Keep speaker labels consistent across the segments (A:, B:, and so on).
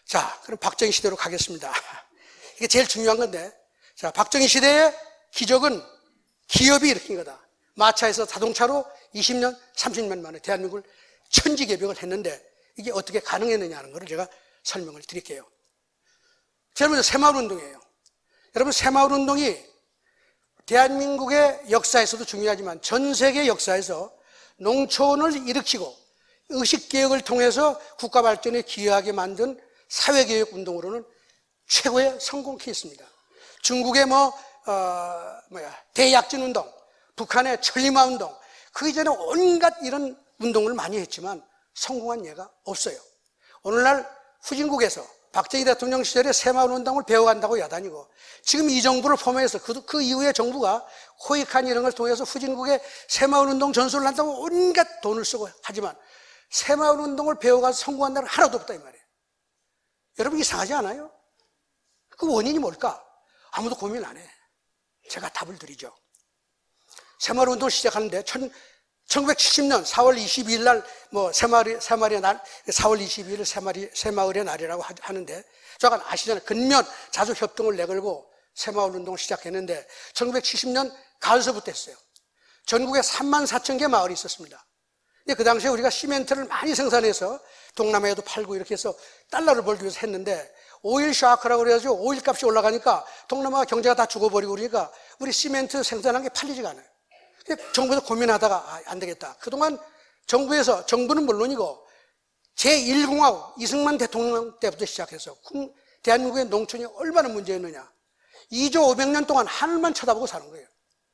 A: 자, 그럼 박정희 시대로 가겠습니다. 이게 제일 중요한 건데, 자, 박정희 시대의 기적은 기업이 일으킨 거다. 마차에서 자동차로 20년, 30년 만에 대한민국을 천지개벽을 했는데 이게 어떻게 가능했느냐는 것을 제가 설명을 드릴게요. 제일 먼저 새마을운동이에요. 여러분, 새마을운동이 대한민국의 역사에서도 중요하지만 전 세계 역사에서 농촌을 일으키고 의식개혁을 통해서 국가 발전에 기여하게 만든 사회개혁 운동으로는 최고의 성공 케이스입니다. 중국의 대약진 운동, 북한의 천리마 운동, 그 이전에 온갖 이런 운동을 많이 했지만 성공한 예가 없어요. 오늘날 후진국에서 박정희 대통령 시절에 새마을운동을 배워간다고 야단이고, 지금 이 정부를 포함해서 그 이후의 정부가 코이칸 이런 걸 통해서 후진국에 새마을운동 전술을 한다고 온갖 돈을 쓰고 하지만 새마을운동을 배워가서 성공한 날은 하나도 없다 이 말이에요. 여러분, 이상하지 않아요? 그 원인이 뭘까? 아무도 고민 안 해. 제가 답을 드리죠. 새마을운동을 시작하는데 1970년 4월 22일 날 새마을의 날, 4월 22일 새마을의 날이라고 하는데, 조금 아시잖아요. 근면 자주 협동을 내걸고 새마을운동을 시작했는데 1970년 가을서부터 했어요. 전국에 34,000개 마을이 있었습니다. 근데 그 당시에 우리가 시멘트를 많이 생산해서 동남아에도 팔고 이렇게 해서 달러를 벌기 위해서 했는데, 오일 샤크라고 그래가지고 오일 값이 올라가니까 동남아 경제가 다 죽어버리고 그러니까 우리 시멘트 생산한 게 팔리지가 않아요. 정부에서 고민하다가 안 되겠다. 그동안 정부는 물론이고 제1공화국 이승만 대통령 때부터 시작해서 대한민국의 농촌이 얼마나 문제였느냐. 2조 500년 동안 하늘만 쳐다보고 사는 거예요.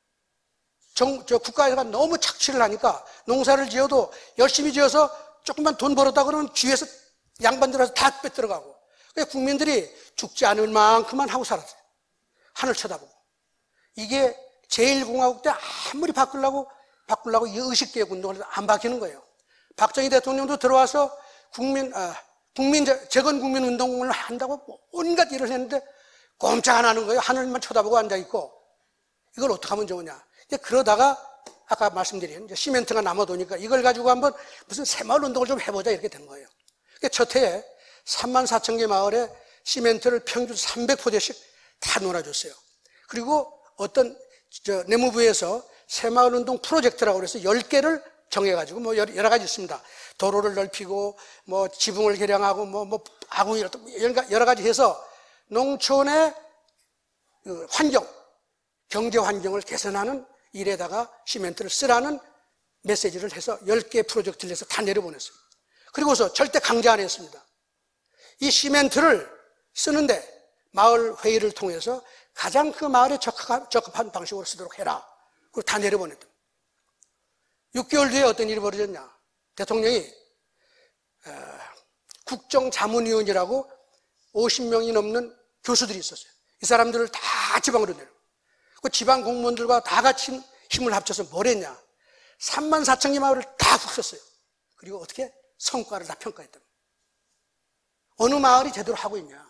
A: 국가에서 너무 착취를 하니까 농사를 지어도 열심히 지어서 조금만 돈 벌었다 그러면 뒤에서 양반들에서 다 뺏들어가고, 국민들이 죽지 않을 만큼만 하고 살았어요. 하늘 쳐다보고. 이게 제1공화국 때 아무리 바꾸려고 이 의식개혁 운동을 해서 안 바뀌는 거예요. 박정희 대통령도 들어와서 재건국민 운동을 한다고 온갖 일을 했는데 꼼짝 안 하는 거예요. 하늘만 쳐다보고 앉아있고. 이걸 어떻게 하면 좋으냐. 그러다가 아까 말씀드린 시멘트가 남아도니까 이걸 가지고 한번 무슨 새마을 운동을 좀 해보자 이렇게 된 거예요. 첫 해에 34,000개 마을에 시멘트를 평균 300포대씩 다 놀아줬어요. 그리고 어떤 내무부에서 새마을운동 프로젝트라고 그래서 10개를 정해가지고 여러 가지 있습니다. 도로를 넓히고 지붕을 개량하고 아궁이 여러 가지 해서 농촌의 경제 환경을 개선하는 일에다가 시멘트를 쓰라는 메시지를 해서 10개 프로젝트를 해서 다 내려보냈어요. 그리고서 절대 강제 안 했습니다. 이 시멘트를 쓰는데 마을 회의를 통해서 가장 그 마을에 적합한 방식으로 쓰도록 해라. 그리고 다 내려보냈다. 6개월 뒤에 어떤 일이 벌어졌냐. 대통령이 국정자문위원이라고 50명이 넘는 교수들이 있었어요. 이 사람들을 다 지방으로 내려. 그 지방 공무원들과 다 같이 힘을 합쳐서 뭘 했냐. 34,000개 마을을 다 훅 썼어요. 그리고 어떻게? 성과를 다 평가했다. 어느 마을이 제대로 하고 있냐.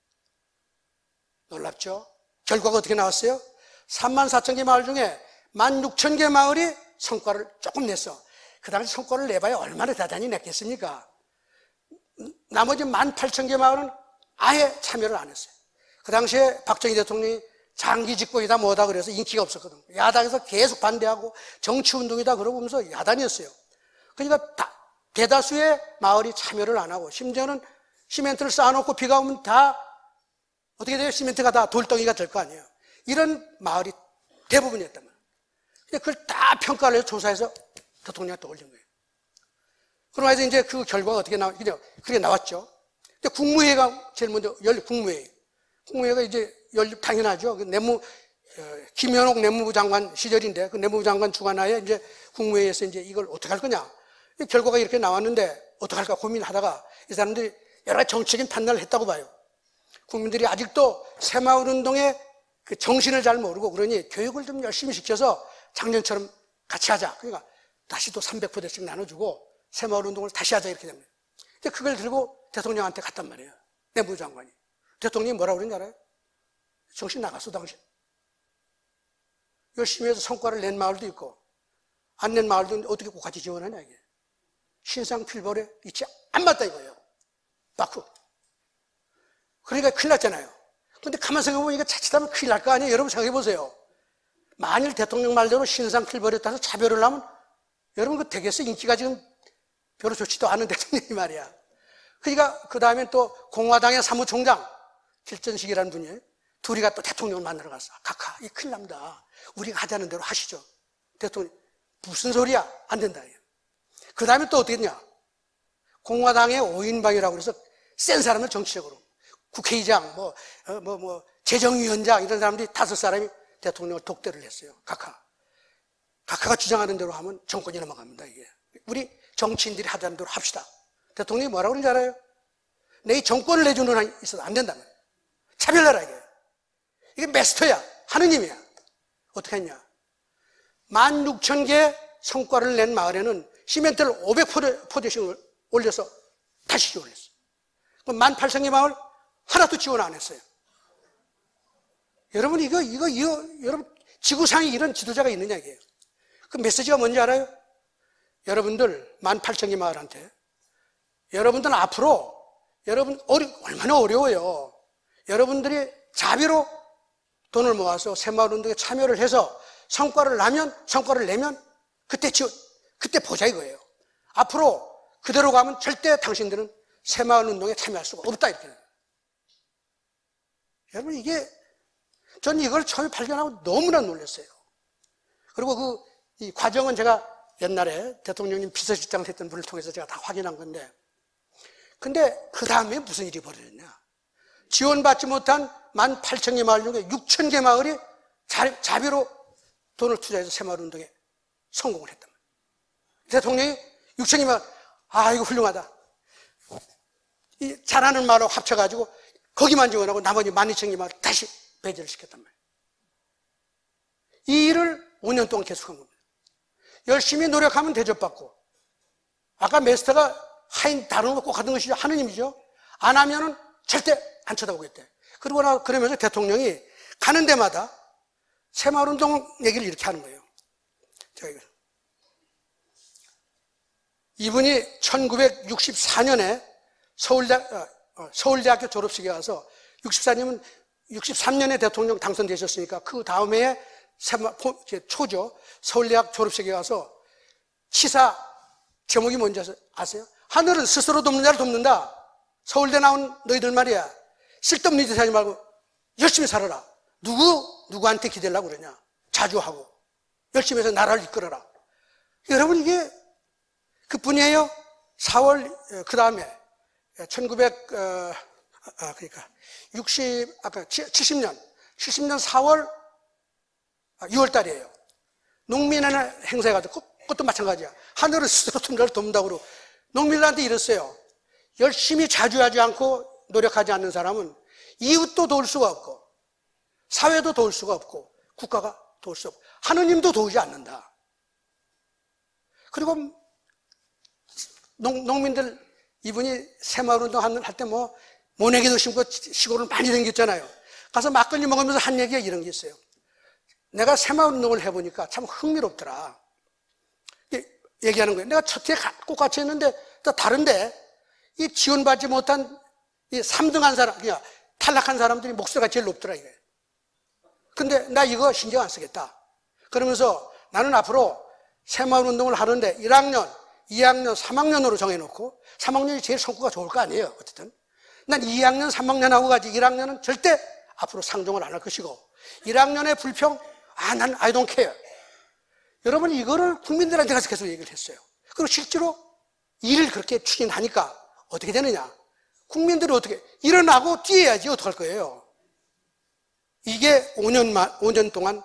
A: 놀랍죠? 결과가 어떻게 나왔어요? 34,000개 마을 중에 16,000개 마을이 성과를 조금 냈어. 그 당시 성과를 내봐야 얼마나 대단히 냈겠습니까? 나머지 18,000개 마을은 아예 참여를 안 했어요. 그 당시에 박정희 대통령이 장기 집권이다 뭐다 그래서 인기가 없었거든요. 야당에서 계속 반대하고 정치운동이다 그러고 하면서 야단이었어요. 그러니까 대다수의 마을이 참여를 안 하고, 심지어는 시멘트를 쌓아놓고 비가 오면 다 어떻게 돼요? 시멘트가 다 돌덩이가 될 거 아니에요. 이런 마을이 대부분이었단 말이에요. 그걸 다 평가를 해서 조사해서 대통령한테 올린 거예요. 그러면서 이제 그 결과가 어떻게 그게 나왔죠. 근데 국무회의가 제일 먼저 국무회의가 이제 당연하죠. 김현옥 내무부 장관 시절인데 그 내무부 장관 주관하에 이제 국무회의에서 이제 이걸 어떻게 할 거냐. 결과가 이렇게 나왔는데 어떻게 할까 고민하다가 이 사람들이 여러 가지 정치적인 판단을 했다고 봐요. 국민들이 아직도 새마을운동의 그 정신을 잘 모르고 그러니 교육을 좀 열심히 시켜서 작년처럼 같이 하자. 그러니까 다시 또 300포대씩 나눠주고 새마을운동을 다시 하자 이렇게 됩니다. 근데 그걸 들고 대통령한테 갔단 말이에요. 내무부 장관이. 대통령이 뭐라고 그러는지 알아요? 정신 나갔어 당신. 열심히 해서 성과를 낸 마을도 있고 안 낸 마을도 어떻게 꼭 같이 지원하냐 이게. 신상 필벌에 이치 안 맞다 이거예요. 바꾸. 그러니까 큰일 났잖아요. 근데 가만 생각해보면 이거 자칫하면 큰일 날 거 아니에요? 여러분 생각해보세요. 만일 대통령 말대로 신상 필벌였다 해서 차별을 하면 여러분 그 되겠어? 인기가 지금 별로 좋지도 않은 대통령이 말이야. 그러니까 그 다음에 또 공화당의 사무총장 길전식이라는 분이 둘이가 또 대통령을 만나러 갔어. 카카, 이 큰일 납니다. 우리가 하자는 대로 하시죠. 대통령, 무슨 소리야? 안 된다. 그 다음에 또 어떻게 했냐? 공화당의 5인방이라고 그래서 센 사람을 정치적으로. 국회의장, 재정위원장 이런 사람들이 5사람이 대통령을 독대를 했어요. 카카가 주장하는 대로 하면 정권이 넘어갑니다, 이게. 우리 정치인들이 하자는 대로 합시다. 대통령이 뭐라고 그러는지 알아요? 내 이 정권을 내주는 한이 있어도 안 된다면. 차별하라, 이게. 이게 마스터야. 하느님이야. 어떻게 했냐? 16,000개 성과를 낸 마을에는 시멘트를 500포대씩 올려서 다시 지원했어요. 18,000개 마을 하나도 지원 안 했어요. 여러분, 여러분, 지구상에 이런 지도자가 있느냐, 이게. 그 메시지가 뭔지 알아요? 여러분들, 18,000개 마을한테. 여러분들은 앞으로, 여러분, 얼마나 어려워요. 여러분들이 자비로 돈을 모아서 새마을운동에 참여를 해서 성과를 내면 그때 보자 이거예요. 앞으로 그대로 가면 절대 당신들은 새마을운동에 참여할 수가 없다 이렇게. 여러분 전 이걸 처음에 발견하고 너무나 놀랐어요. 그리고 이 과정은 제가 옛날에 대통령님 비서실장을 했던 분을 통해서 제가 다 확인한 건데, 근데 그 다음에 무슨 일이 벌어졌냐? 지원받지 못한 18,000개 마을 중에 6,000개 마을이 자비로 돈을 투자해서 새마을운동에 성공을 했단 말이에요. 대통령이 6,000개 마을, 이거 훌륭하다. 이 잘하는 마을하고 합쳐가지고 거기만 지원하고 나머지 12,000개 마을 다시 배제를 시켰단 말이에요. 이 일을 5년 동안 계속한 겁니다. 열심히 노력하면 대접받고, 아까 메스터가 하인 다루는 거 꼭 하던 것이 하느님이죠. 안 하면은 절대 안 쳐다보겠대. 그러면서 대통령이 가는 데마다 새마을운동 얘기를 이렇게 하는 거예요. 이분이 1964년에 서울대학교 졸업식에 와서 63년에 대통령 당선되셨으니까 그 다음에 초죠. 서울대학 졸업식에 가서 치사 제목이 뭔지 아세요? 하늘은 스스로 돕는 자를 돕는다. 서울대 나온 너희들 말이야. 쓸데없는 짓 하지 말고 열심히 살아라. 누구한테 기대려고 그러냐. 자주하고 열심히 해서 나라를 이끌어라. 여러분 이게 그뿐이에요. 4월 그 다음에 70년 4월 6월 달이에요. 농민의 행사해가지고 그것도 마찬가지야. 하늘을 스스로 통자를 돕는다고 그러고 농민들한테 이랬어요. 열심히 자주하지 않고 노력하지 않는 사람은 이웃도 도울 수가 없고 사회도 도울 수가 없고 국가가 도울 수 없고 하느님도 도우지 않는다. 그리고 농민들 이분이 새마을운동 할 때 모내기도 심고 시골을 많이 다녔잖아요. 가서 막걸리 먹으면서 한 얘기가 이런 게 있어요. 내가 새마을운동을 해보니까 참 흥미롭더라. 얘기하는 거예요. 내가 첫 해에 꼭 같이 했는데 또 다른데 이 지원받지 못한 이 3등한 사람, 그냥 탈락한 사람들이 목소리가 제일 높더라 이게. 근데 나 이거 신경 안 쓰겠다. 그러면서 나는 앞으로 새마을운동을 하는데 1학년, 2학년, 3학년으로 정해놓고 3학년이 제일 성과가 좋을 거 아니에요. 어쨌든 난 2학년, 3학년 하고 가지 1학년은 절대 앞으로 상종을 안 할 것이고 1학년의 불평, 난 I don't care. 여러분 이거를 국민들한테 가서 계속 얘기를 했어요. 그리고 실제로 일을 그렇게 추진하니까 어떻게 되느냐. 국민들이 어떻게 일어나고 뛰어야지 어떡할 거예요. 이게 5년 동안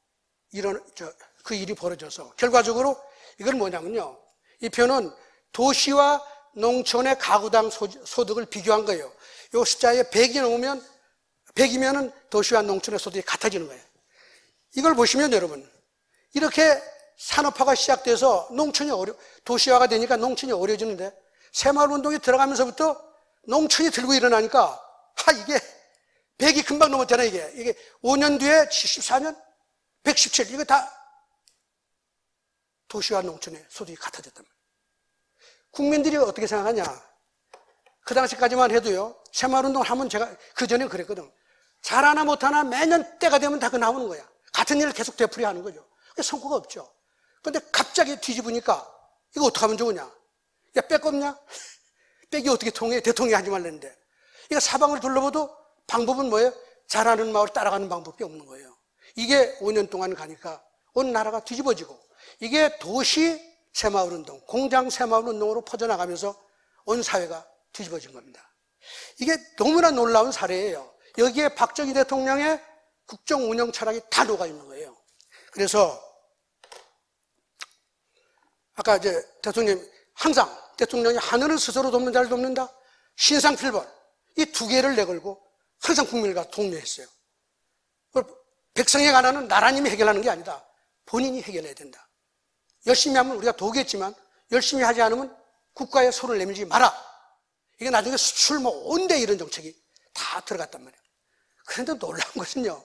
A: 그 일이 벌어져서 결과적으로 이건 뭐냐면요. 이 표는 도시와 농촌의 가구당 소득을 비교한 거예요. 이 숫자에 100이면은 도시와 농촌의 소득이 같아지는 거예요. 이걸 보시면 여러분, 이렇게 산업화가 시작돼서 도시화가 되니까 농촌이 어려워지는데 새마을운동이 들어가면서부터 농촌이 들고 일어나니까 이게 100이 금방 넘었잖아요. 이게 5년 뒤에 74년 117 이거 다 도시와 농촌의 소득이 같아졌단 말이에요. 국민들이 어떻게 생각하냐. 그 당시까지만 해도요. 새마을운동을 하면 제가 그전에 그랬거든. 잘하나 못하나 매년 때가 되면 다 그 나오는 거야. 같은 일을 계속 되풀이 하는 거죠. 성과가 없죠. 근데 갑자기 뒤집으니까 이거 어떻게 하면 좋으냐? 야, 빼껍냐? 빼기 어떻게 통해? 대통령이 하지 말랬는데. 이거 사방을 둘러봐도 방법은 뭐예요? 잘하는 마을 따라가는 방법이 없는 거예요. 이게 5년 동안 가니까 온 나라가 뒤집어지고, 이게 도시 새마을운동, 공장 새마을운동으로 퍼져나가면서 온 사회가 뒤집어진 겁니다. 이게 너무나 놀라운 사례예요. 여기에 박정희 대통령의 국정 운영 철학이 다 녹아 있는 거예요. 그래서 아까 이제 대통령이 항상 대통령이 하늘은 스스로 돕는 자를 돕는다, 신상필벌, 이 두 개를 내걸고 항상 국민과 독려했어요. 백성의 가난은 나라님이 해결하는 게 아니다. 본인이 해결해야 된다. 열심히 하면 우리가 도우겠지만 열심히 하지 않으면 국가에 손을 내밀지 마라. 이게 나중에 수출 뭐 온대 이런 정책이 다 들어갔단 말이에요. 그런데 놀라운 것은요,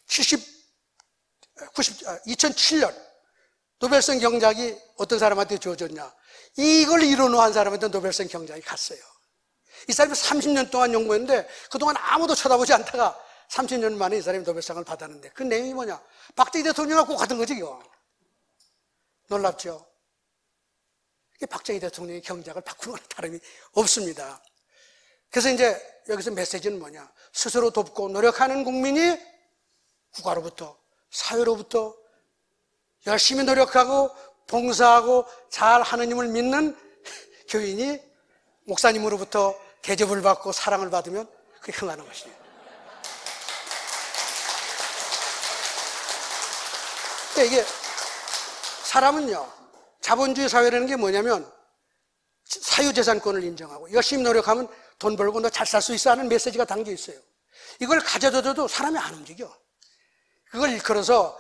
A: 2007년 노벨상 경작이 어떤 사람한테 주어졌냐? 이걸 이뤄놓은 사람한테 노벨상 경작이 갔어요. 이 사람이 30년 동안 연구했는데 그동안 아무도 쳐다보지 않다가 30년 만에 이 사람이 노벨상을 받았는데, 그 내용이 뭐냐? 박정희 대통령하고 같은 거지, 이거. 놀랍죠? 이게 박정희 대통령의 경작을 바꾸는 건 다름이 없습니다. 그래서 이제 여기서 메시지는 뭐냐? 스스로 돕고 노력하는 국민이 국가로부터, 사회로부터 열심히 노력하고 봉사하고 잘 하느님을 믿는 교인이 목사님으로부터 대접을 받고 사랑을 받으면 그게 흥하는 것이에요. 이게 사람은요, 자본주의 사회라는 게 뭐냐면 사유재산권을 인정하고 열심히 노력하면 돈 벌고 너 잘 살 수 있어 하는 메시지가 담겨 있어요. 이걸 가져둬도 사람이 안 움직여. 그걸 일컬어서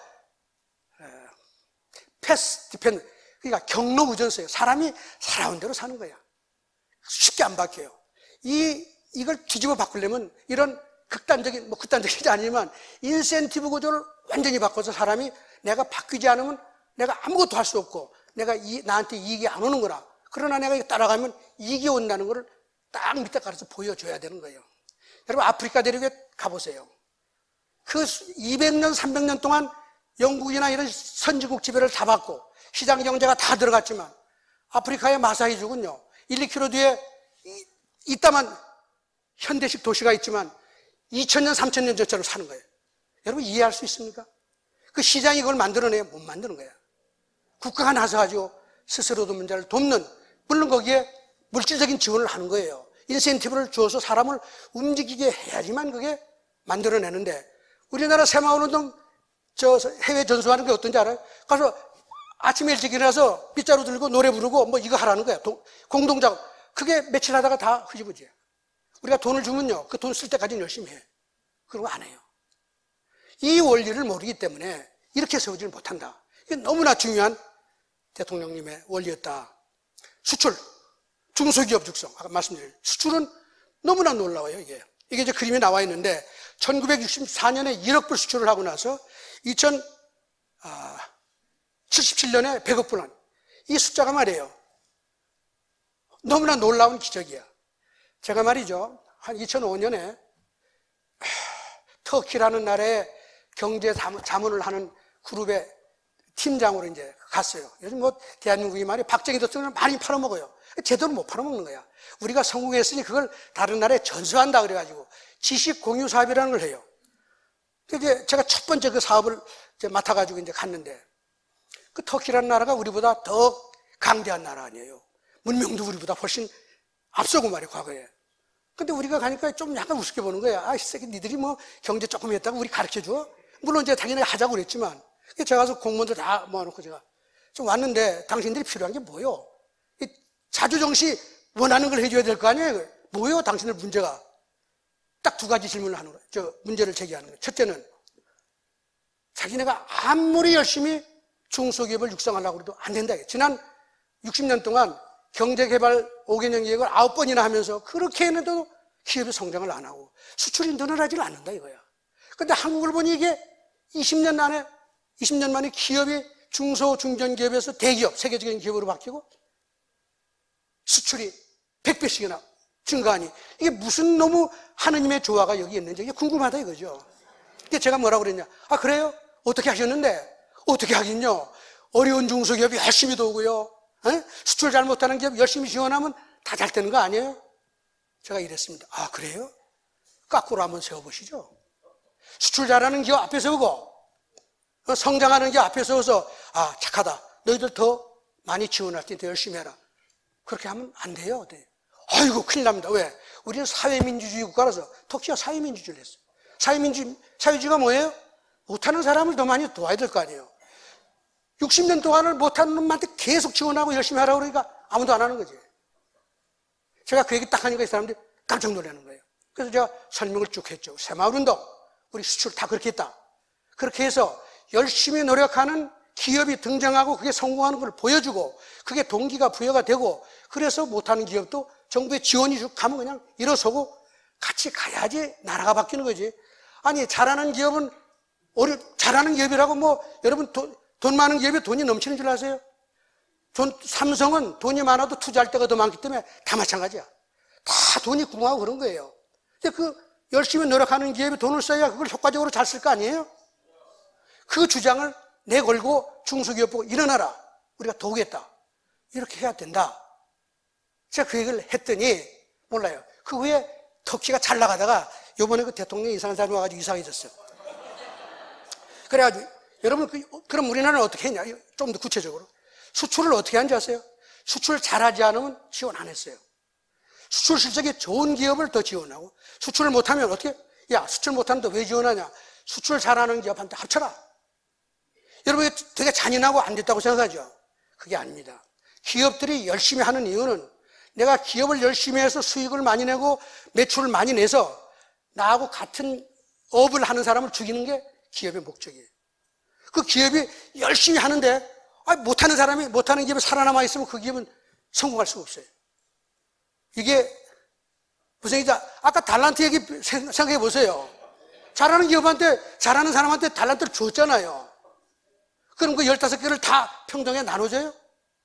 A: 패스 디펜, 그러니까 경로 의존서예요. 사람이 살아온 대로 사는 거야. 쉽게 안 바뀌어요. 이걸 뒤집어 바꾸려면 이런 극단적이지 아니지만 인센티브 구조를 완전히 바꿔서 사람이 내가 바뀌지 않으면 내가 아무것도 할 수 없고 나한테 이익이 안 오는 거라. 그러나 내가 이거 따라가면 이익이 온다는 거를 딱 밑에 가서 보여줘야 되는 거예요. 여러분, 아프리카 대륙에 가보세요. 그 200년, 300년 동안 영국이나 이런 선진국 지배를 다 받고 시장 경제가 다 들어갔지만 아프리카의 마사이족은요, 1, 2km 뒤에 이따만 현대식 도시가 있지만 2000년, 3000년 전처럼 사는 거예요. 여러분, 이해할 수 있습니까? 그 시장이 그걸 만들어내야 못 만드는 거야. 국가가 나서가지고 스스로도 문제를 돕는, 물론 거기에 물질적인 지원을 하는 거예요. 인센티브를 주어서 사람을 움직이게 해야지만 그게 만들어내는데, 우리나라 새마을운동 해외 전수하는 게 어떤지 알아요? 가서 아침에 일찍 일어나서 빗자루 들고 노래 부르고 뭐 이거 하라는 거야. 공동작업. 그게 며칠 하다가 다 흐지부지야. 우리가 돈을 주면요, 그 돈 쓸 때까지는 열심히 해. 그런 거 안 해요. 이 원리를 모르기 때문에 이렇게 세우지를 못한다. 이게 너무나 중요한 대통령님의 원리였다. 수출, 중소기업 육성. 아까 말씀드린 수출은 너무나 놀라워요, 이게. 이게 이제 그림이 나와 있는데 1964년에 1억 불 수출을 하고 나서 2077년에 100억 불 한. 이 숫자가 말이에요, 너무나 놀라운 기적이야. 제가 말이죠, 한 2005년에 터키라는 나라에 경제 자문을 하는 그룹의 팀장으로 이제 갔어요. 요즘 뭐 대한민국이 말이 박정희 대통령을 많이 팔아먹어요. 제대로 못 팔아먹는 거야. 우리가 성공했으니 그걸 다른 나라에 전수한다 그래가지고 지식 공유 사업이라는 걸 해요. 이제 제가 첫 번째 그 사업을 이제 맡아가지고 이제 갔는데, 그 터키라는 나라가 우리보다 더 강대한 나라 아니에요. 문명도 우리보다 훨씬 앞서고 말이에요, 과거에. 근데 우리가 가니까 좀 약간 우습게 보는 거야. 아, 이 새끼 니들이 뭐 경제 조금 했다고 우리 가르쳐 줘? 물론 이제 당연히 하자고 그랬지만, 제가 가서 공무원들 다 모아놓고 제가 좀 왔는데, 당신들이 필요한 게 뭐요? 자주정시 원하는 걸 해줘야 될 거 아니에요? 뭐요, 당신들 문제가? 딱 두 가지 질문을 하는 거예요. 문제를 제기하는 거예요. 첫째는, 자기네가 아무리 열심히 중소기업을 육성하려고 해도 안 된다. 지난 60년 동안 경제개발 5개년 계획을 9번이나 하면서 그렇게 했는데도 기업이 성장을 안 하고 수출이 늘어나질 않는다 이거야. 근데 한국을 보니 이게 20년 만에 기업이 중소, 중견기업에서 대기업, 세계적인 기업으로 바뀌고 수출이 100배씩이나 증가하니. 이게 무슨 너무 하느님의 조화가 여기 있는지 이게 궁금하다 이거죠. 근데 제가 뭐라고 그랬냐. 아, 그래요? 어떻게 하셨는데? 어떻게 하긴요. 어려운 중소기업이 열심히 도우고요. 수출 잘 못하는 기업 열심히 지원하면 다 잘 되는 거 아니에요? 제가 이랬습니다. 아, 그래요? 거꾸로 한번 세워보시죠. 수출 잘하는 기업 앞에 세우고 성장하는 기업 앞에 세워서 아, 착하다. 너희들 더 많이 지원할 테니까 열심히 해라. 그렇게 하면 안 돼요. 네. 아이고, 큰일 납니다. 왜? 우리는 사회민주주의 국가라서 터키가 사회민주주의를 했어요. 사회주의가 뭐예요? 못하는 사람을 더 많이 도와야 될 거 아니에요. 60년 동안을 못하는 놈한테 계속 지원하고 열심히 하라고 그러니까 아무도 안 하는 거지. 제가 그 얘기 딱 하니까 이 사람들이 깜짝 놀라는 거예요. 그래서 제가 설명을 쭉 했죠. 새마을운동, 우리 수출 다 그렇게 했다. 그렇게 해서 열심히 노력하는 기업이 등장하고 그게 성공하는 걸 보여주고 그게 동기가 부여가 되고 그래서 못하는 기업도 정부의 지원이 쭉 가면 그냥 일어서고 같이 가야지 나라가 바뀌는 거지. 아니, 잘하는 기업은 잘하는 기업이라고 뭐 여러분 돈 많은 기업에 돈이 넘치는 줄 아세요? 삼성은 돈이 많아도 투자할 때가 더 많기 때문에 다 마찬가지야. 다 돈이 궁하고 그런 거예요. 근데 그 열심히 노력하는 기업이 돈을 써야 그걸 효과적으로 잘 쓸 거 아니에요? 그 주장을 내걸고 중소기업 보고 일어나라. 우리가 도우겠다. 이렇게 해야 된다. 제가 그 얘기를 했더니 몰라요. 그 후에 터키가 잘 나가다가 요번에 그 대통령이 이상한 사람이 와가지고 이상해졌어요. 그래가지고 여러분 그럼 우리나라는 어떻게 했냐? 좀 더 구체적으로. 수출을 어떻게 하는지 아세요? 수출 잘하지 않으면 지원 안 했어요. 수출 실적이 좋은 기업을 더 지원하고 수출을 못하면 어떻게? 야, 수출 못하는데 왜 지원하냐? 수출 잘하는 기업한테 합쳐라. 여러분 되게 잔인하고 안 됐다고 생각하죠? 그게 아닙니다. 기업들이 열심히 하는 이유는 내가 기업을 열심히 해서 수익을 많이 내고 매출을 많이 내서 나하고 같은 업을 하는 사람을 죽이는 게 기업의 목적이에요. 그 기업이 열심히 하는데 못하는 사람이 못하는 기업에 살아남아 있으면 그 기업은 성공할 수가 없어요. 이게 무슨 얘기죠? 아까 달란트 얘기 생각해 보세요. 잘하는 기업한테 잘하는 사람한테 달란트를 줬잖아요. 그럼 그 15개를 다 평등하게 나눠줘요?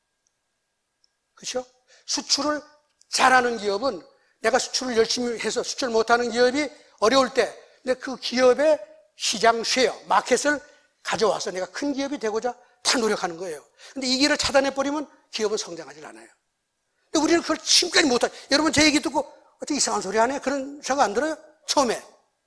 A: 그렇죠? 수출을 잘하는 기업은 내가 수출을 열심히 해서 수출 못하는 기업이 어려울 때 근데 그 기업의 시장 쉐어, 마켓을 가져와서 내가 큰 기업이 되고자 다 노력하는 거예요. 근데 이 길을 차단해버리면 기업은 성장하지 않아요. 근데 우리는 그걸 지금까지 못하죠. 여러분 제 얘기 듣고 어떻게 이상한 소리 하네? 그런 생각 안 들어요? 처음에.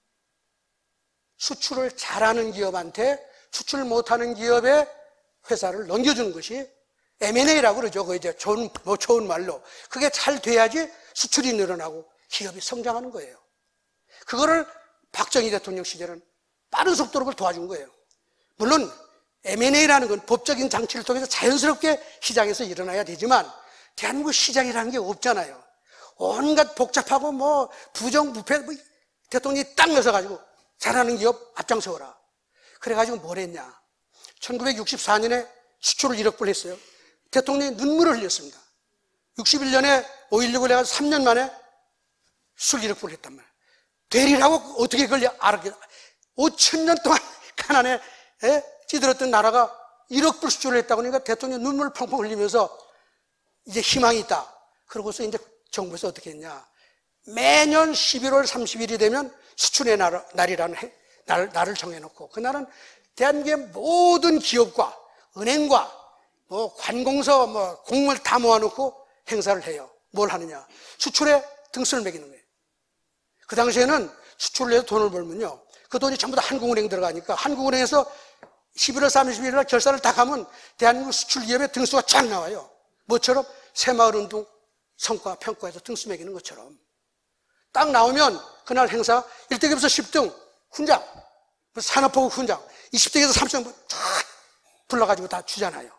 A: 수출을 잘하는 기업한테 수출 못하는 기업의 회사를 넘겨주는 것이 M&A라고 그러죠. 그 이제 좋은 말로. 그게 잘 돼야지 수출이 늘어나고 기업이 성장하는 거예요. 그거를 박정희 대통령 시절은 빠른 속도로 그걸 도와준 거예요. 물론 M&A라는 건 법적인 장치를 통해서 자연스럽게 시장에서 일어나야 되지만 대한민국 시장이라는 게 없잖아요. 온갖 복잡하고 뭐 부정부패 대통령이 딱 넣어서가지고 잘하는 기업 앞장서라. 그래가지고 뭘 했냐. 1964년에 수출을 1억 불 했어요. 대통령이 눈물을 흘렸습니다. 61년에 5.16을 해가지고 3년 만에 수출 1억 불을 했단 말이에요. 되리라고 어떻게 그걸 알았겠어. 5,000년 동안 가난에 찌들었던 나라가 1억 불 수출을 했다고 하니까 대통령이 눈물을 펑펑 흘리면서 이제 희망이 있다. 그러고서 이제 정부에서 어떻게 했냐. 매년 11월 30일이 되면 수출의 날이라는 날을 정해놓고 그날은 대한민국의 모든 기업과 은행과 뭐 관공서 뭐 공무원 다 모아놓고 행사를 해요. 뭘 하느냐. 수출에 등수를 매기는 거예요. 그 당시에는 수출을 해서 돈을 벌면요. 그 돈이 전부 다 한국은행 들어가니까 한국은행에서 11월 30일 날 결산을 다 하면 대한민국 수출기업의 등수가 쫙 나와요. 뭐처럼 새마을운동 성과 평가에서 등수 매기는 것처럼. 딱 나오면 그날 행사 1등에서 10등 훈장, 산업보국 훈장, 20등에서 30등 쫙 불러가지고 다 주잖아요.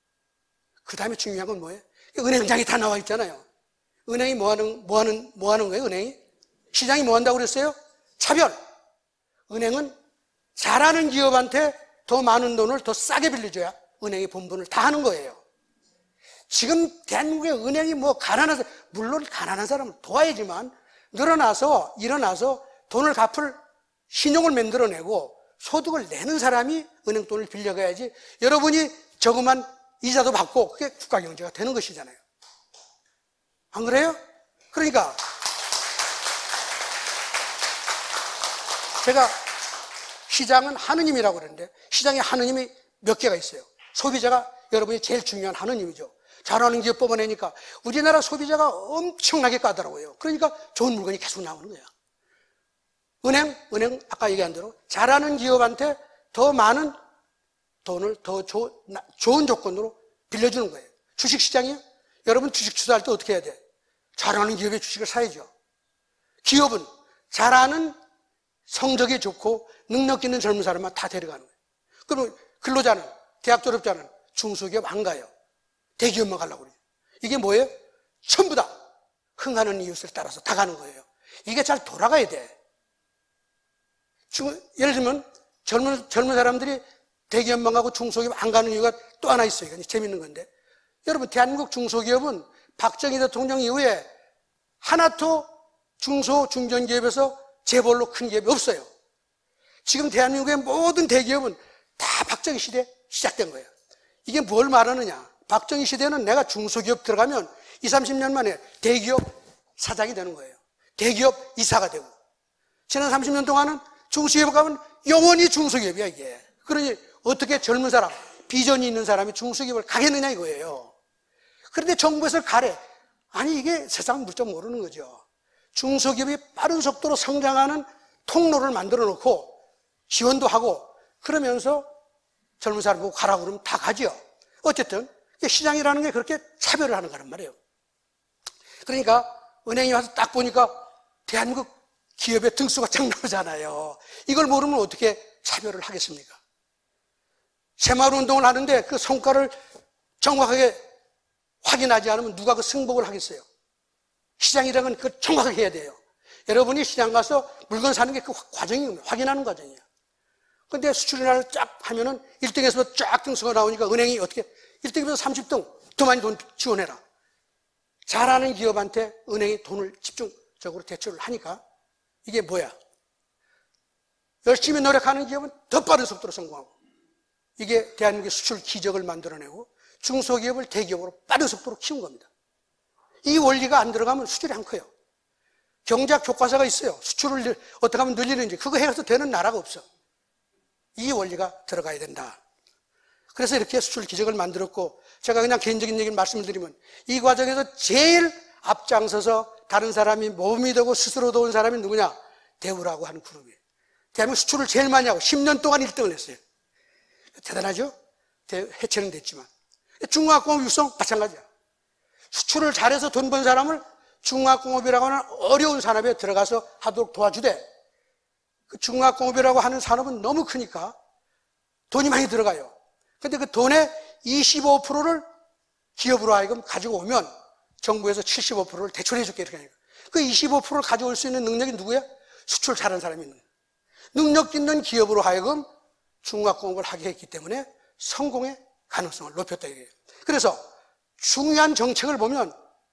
A: 그 다음에 중요한 건 뭐예요? 은행장이 다 나와 있잖아요. 은행이 뭐 하는 거예요, 은행이? 시장이 뭐 한다고 그랬어요? 차별. 은행은 잘하는 기업한테 더 많은 돈을 더 싸게 빌려줘야 은행이 본분을 다 하는 거예요. 지금 대한민국의 은행이 뭐 물론 가난한 사람은 도와야지만 일어나서 돈을 갚을 신용을 만들어내고 소득을 내는 사람이 은행 돈을 빌려가야지 여러분이 저금한 이자도 받고 그게 국가 경제가 되는 것이잖아요. 안 그래요? 그러니까 제가 시장은 하느님이라고 그러는데 시장에 하느님이 몇 개가 있어요. 소비자가 여러분이 제일 중요한 하느님이죠. 잘하는 기업 뽑아내니까 우리나라 소비자가 엄청나게 까다로워요. 그러니까 좋은 물건이 계속 나오는 거예요. 은행 아까 얘기한 대로 잘하는 기업한테 더 많은 돈을 더 좋은 조건으로 빌려주는 거예요. 주식시장이요? 여러분 주식 투자할 때 어떻게 해야 돼? 잘하는 기업의 주식을 사야죠. 기업은 잘하는 성적이 좋고 능력 있는 젊은 사람만 다 데려가는 거예요. 그러면 근로자는, 대학 졸업자는 중소기업 안 가요. 대기업만 가려고 그래요. 이게 뭐예요? 전부 다 흥하는 이웃을 따라서 다 가는 거예요. 이게 잘 돌아가야 돼. 예를 들면 젊은 사람들이 대기업만 가고 중소기업 안 가는 이유가 또 하나 있어요. 이건 재밌는 건데, 여러분 대한민국 중소기업은 박정희 대통령 이후에 하나도 중소 중견기업에서 재벌로 큰 기업이 없어요. 지금 대한민국의 모든 대기업은 다 박정희 시대 시작된 거예요. 이게 뭘 말하느냐? 박정희 시대는 내가 중소기업 들어가면 20, 30년 만에 대기업 사장이 되는 거예요. 대기업 이사가 되고, 지난 30년 동안은 중소기업 가면 영원히 중소기업이야 이게. 그러니 어떻게 젊은 사람, 비전이 있는 사람이 중소기업을 가겠느냐 이거예요. 그런데 정부에서 가래. 아니 이게 세상 물정 모르는 거죠. 중소기업이 빠른 속도로 성장하는 통로를 만들어 놓고 지원도 하고 그러면서 젊은 사람 보고 가라고 그러면 다 가죠. 어쨌든 시장이라는 게 그렇게 차별을 하는 거란 말이에요. 그러니까 은행에 와서 딱 보니까 대한민국 기업의 등수가 쫙 나오잖아요. 이걸 모르면 어떻게 차별을 하겠습니까? 새마을운동을 하는데 그 성과를 정확하게 확인하지 않으면 누가 그 승복을 하겠어요? 시장이라는 건 그걸 정확하게 해야 돼요. 여러분이 시장 가서 물건 사는 게 그 과정이 확인하는 과정이에요. 근데 수출인을 쫙 하면은 1등에서 쫙 등수가 나오니까 은행이 어떻게 1등에서 30등 더 많이 돈 지원해라. 잘하는 기업한테 은행이 돈을 집중적으로 대출을 하니까 이게 뭐야? 열심히 노력하는 기업은 더 빠른 속도로 성공하고, 이게 대한민국의 수출 기적을 만들어내고 중소기업을 대기업으로 빠른 속도로 키운 겁니다. 이 원리가 안 들어가면 수출이 안 커요. 경제학 교과서가 있어요. 수출을 어떻게 하면 늘리는지. 그거 해서 되는 나라가 없어. 이 원리가 들어가야 된다. 그래서 이렇게 수출 기적을 만들었고, 제가 그냥 개인적인 얘기를 말씀을 드리면 이 과정에서 제일 앞장서서 다른 사람이 몸이 되고 스스로 도운 사람이 누구냐? 대우라고 하는 그룹이에요. 대한민국 수출을 제일 많이 하고 10년 동안 1등을 했어요. 대단하죠? 해체는 됐지만. 중화학공업 육성 마찬가지야. 수출을 잘해서 돈 번 사람을 중화학공업이라고 하는 어려운 산업에 들어가서 하도록 도와주되, 그 중화학공업이라고 하는 산업은 너무 크니까 돈이 많이 들어가요. 근데 그 돈의 25%를 기업으로 하여금 가지고 오면 정부에서 75%를 대출해 줄게 이렇게 하니까 그 25%를 가져올 수 있는 능력이 누구야? 수출 잘하는 사람이 있는 거예요. 능력 있는 기업으로 하여금 중화학공업을 하게 했기 때문에 성공의 가능성을 높였다 이거예요. 그래서 중요한 정책을 보면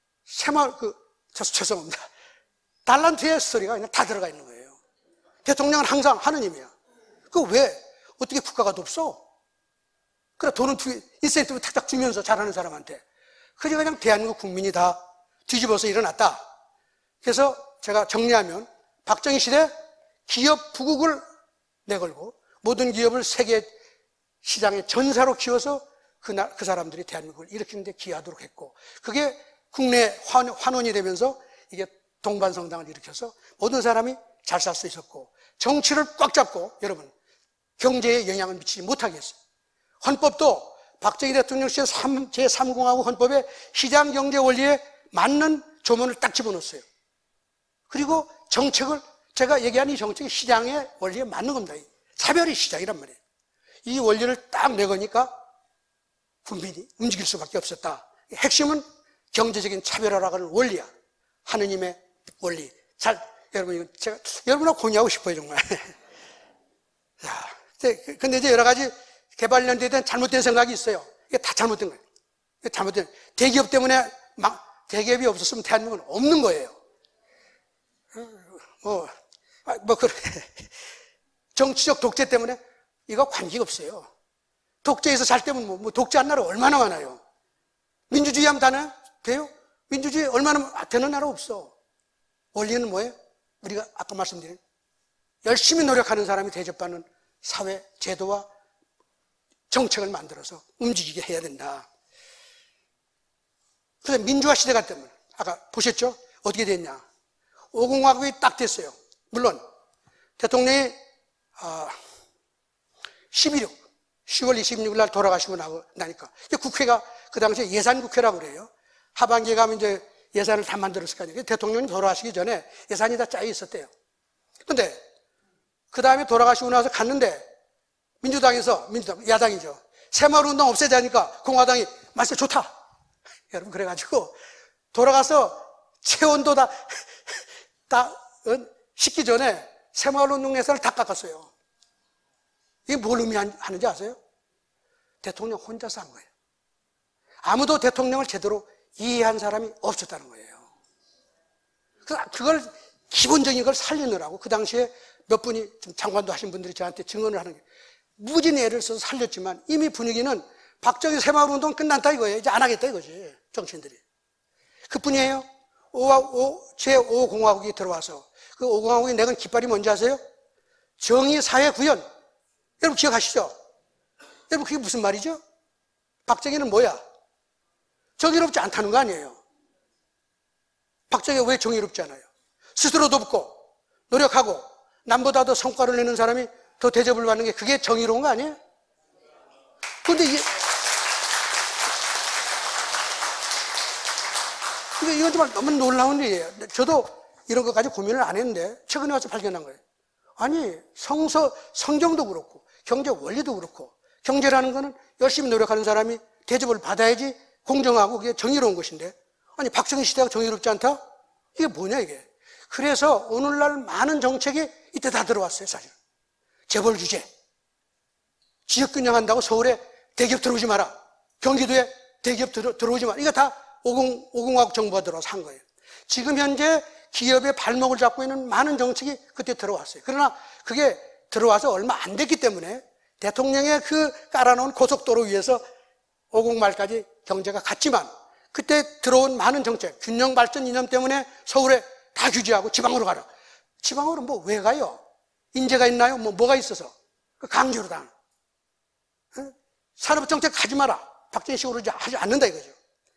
A: 죄송합니다. 달란트의 스토리가 그냥 다 들어가 있는 거예요. 대통령은 항상 하느님이야. 그 왜 어떻게 국가가 높소? 그래 돈은 인센티브 탁탁 주면서 잘하는 사람한테. 그게 그냥 대한민국 국민이 다 뒤집어서 일어났다. 그래서 제가 정리하면 박정희 시대 기업 부국을 내걸고 모든 기업을 세계 시장의 전사로 키워서 그 사람들이 대한민국을 일으키는 데 기여하도록 했고, 그게 국내 환원이 되면서 이게 동반성당을 일으켜서 모든 사람이 잘 살 수 있었고, 정치를 꽉 잡고 여러분 경제에 영향을 미치지 못하게 했어요. 헌법도 박정희 대통령 시절 제3공화국 헌법에 시장경제 원리에 맞는 조문을 딱 집어넣었어요. 그리고 정책을, 제가 얘기한 이 정책이 시장의 원리에 맞는 겁니다. 차별이 시장이란 말이에요. 이 원리를 딱 내거니까 국민이 움직일 수밖에 없었다. 핵심은 경제적인 차별화라고 하는 원리야. 하느님의 원리. 여러분, 이거 제가 여러분하고 공유하고 싶어요, 정말. 근데 이제 여러 가지 개발연대에 대한 잘못된 생각이 있어요. 이게 다 잘못된 거예요. 대기업 때문에 대기업이 없었으면 대한민국은 없는 거예요. 정치적 독재 때문에 이거 관계가 없어요. 독재에서 잘 때면 독재한 나라 얼마나 많아요. 민주주의 하면 다나요? 돼요? 민주주의 얼마나 되는 나라 없어. 원리는 뭐예요? 우리가 아까 말씀드린 열심히 노력하는 사람이 대접받는 사회, 제도와 정책을 만들어서 움직이게 해야 된다. 그래서 민주화 시대가 되면, 아까 보셨죠? 어떻게 됐냐? 5공화국이 딱 됐어요. 물론, 대통령이 10월 26일 날 돌아가시고 나니까. 국회가 그 당시에 예산국회라고 그래요. 하반기에 가면 이제 예산을 다 만들었을 거 아니에요. 대통령이 돌아가시기 전에 예산이 다 짜여 있었대요. 근데 그 다음에 돌아가시고 나서 갔는데 민주당, 야당이죠. 새마을운동 없애자니까 공화당이 말씀 좋다. 여러분, 그래가지고 돌아가서 체온도 다 식기 전에 새마을운동 예산을 다 깎았어요. 이게 뭘 의미하는지 아세요? 대통령 혼자서 한 거예요. 아무도 대통령을 제대로 이해한 사람이 없었다는 거예요. 그래서 그걸 기본적인 걸 살리느라고 그 당시에 몇 분이 좀 장관도 하신 분들이 저한테 증언을 하는 게 무진 애를 써서 살렸지만 이미 분위기는 박정희 새마을운동 끝난다 이거예요. 이제 안 하겠다 이거지, 정치인들이. 그뿐이에요. 제5공화국이 들어와서 그 5공화국이 내건 깃발이 뭔지 아세요? 정의사회구현. 여러분 기억하시죠? 여러분 그게 무슨 말이죠? 박정희는 뭐야? 정의롭지 않다는 거 아니에요. 박정희가 왜 정의롭지 않아요? 스스로 돕고 노력하고 남보다 더 성과를 내는 사람이 더 대접을 받는 게 그게 정의로운 거 아니에요? 그런데 이건 정말 너무 놀라운 일이에요. 저도 이런 것까지 고민을 안 했는데 최근에 와서 발견한 거예요. 아니, 성경도 그렇고 경제 원리도 그렇고 경제라는 거는 열심히 노력하는 사람이 대접을 받아야지 공정하고 그게 정의로운 것인데 아니, 박정희 시대가 정의롭지 않다? 이게 뭐냐 이게. 그래서 오늘날 많은 정책이 이때 다 들어왔어요, 사실. 재벌 규제. 지역균형한다고 서울에 대기업 들어오지 마라. 경기도에 대기업 들어오지 마라. 이거 다 5공화국 정부가 들어와서 한 거예요. 지금 현재 기업의 발목을 잡고 있는 많은 정책이 그때 들어왔어요. 그러나 그게 들어와서 얼마 안 됐기 때문에 대통령의 그 깔아놓은 고속도로 위에서 50말까지 경제가 갔지만 그때 들어온 많은 정책, 균형 발전 이념 때문에 서울에 다 규제하고 지방으로 가라. 지방으로 뭐 왜 가요? 인재가 있나요? 뭐가 있어서? 강제로 다. 산업정책 가지 마라. 박정희식으로 하지 않는다 이거죠.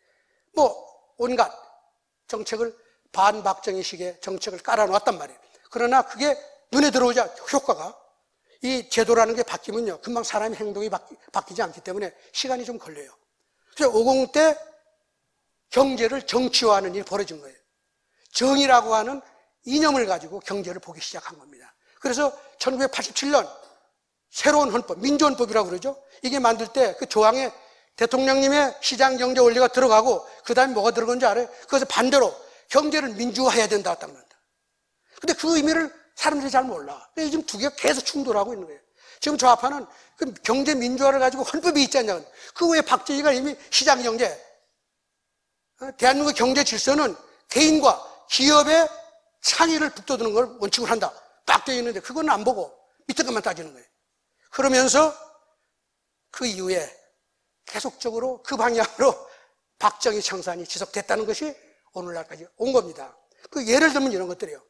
A: 온갖 정책을 반박정희식의 정책을 깔아놓았단 말이에요. 그러나 그게 눈에 들어오자 효과가 이 제도라는 게 바뀌면요. 금방 사람의 행동이 바뀌지 않기 때문에 시간이 좀 걸려요. 그래서 50 때 경제를 정치화하는 일이 벌어진 거예요. 정의라고 하는 이념을 가지고 경제를 보기 시작한 겁니다. 그래서 1987년 새로운 헌법, 민주헌법이라고 그러죠. 이게 만들 때 그 조항에 대통령님의 시장경제 원리가 들어가고 그 다음에 뭐가 들어간 줄 알아요? 그래서 반대로 경제를 민주화해야 된다 딱 그런다. 근데 그 의미를 사람들이 잘 몰라. 근데 지금 두 개가 계속 충돌하고 있는 거예요. 지금 좌파는 그 경제 민주화를 가지고 헌법이 있지 않냐. 그 후에 박정희가 이미 시장경제, 대한민국 경제 질서는 개인과 기업의 창의를 북돋우는 걸 원칙으로 한다. 딱 되어 있는데 그건 안 보고 밑에 것만 따지는 거예요. 그러면서 그 이후에 계속적으로 그 방향으로 박정희 청산이 지속됐다는 것이 오늘날까지 온 겁니다. 그 예를 들면 이런 것들이에요.